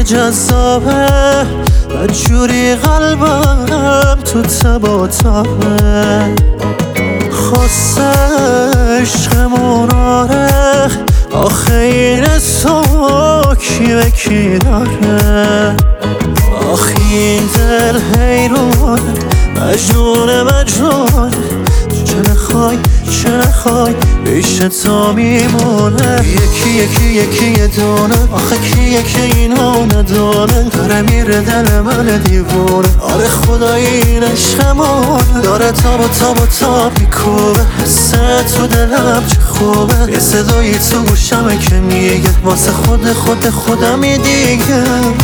جذابه بدجوری قلبم تو تب و تابه خواست عشقمون آره آخه این تو کی به کی داره آخه این دل حیرون مجنون چه نخوای پیش تو میمونه یکی یه دونه آخه کیه که اینو ندونه داره میره دل من دیوونه آره خدای این عشقمون داره تاب میکوبه حسه تو دلم چه خوبه یه صدایی تو گوشمه که میگه واسه خودمی دیگه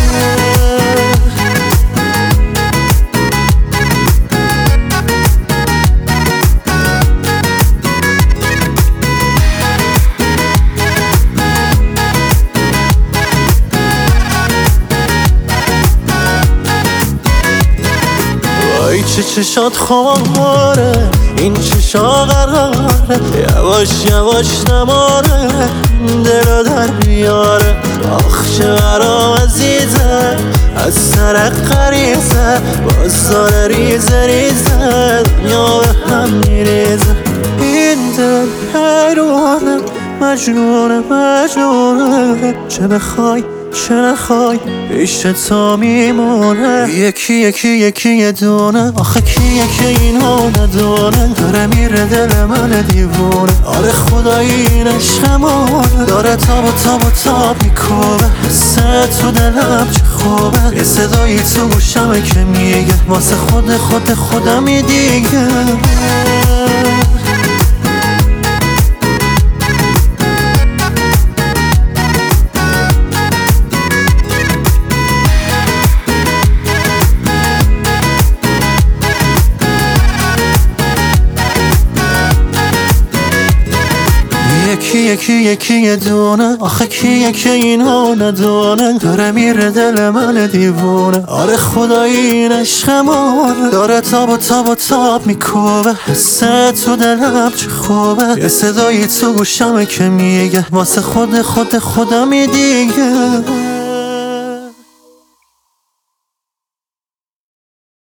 چه چشات خماره این چشا قراره یواش نماره دلو در بیاره آخ چه برام عزیزه از سر غریزه باز داره ریزه دنیا به هم میریزه این دل حیرونه مجنونه چه بخوای چه نخوای پیش تو میمونه یکی یه دونه آخه کیه که اینو ندونه داره میره دل من دیوونه آره خدای این عشقمون داره تاب میکوبه حسه تو دلم چه خوبه یه صدایی تو گوشمه که میگه واسه خودمی دیگه یکی یه دونه آخه کیه که اینو ندونه داره میره دل من دیوونه آره خدای این عشقمون داره تاب میکوبه حسه تو دلم چه خوبه یه صدایی تو گوشمه که میگه واسه خودمی دیگه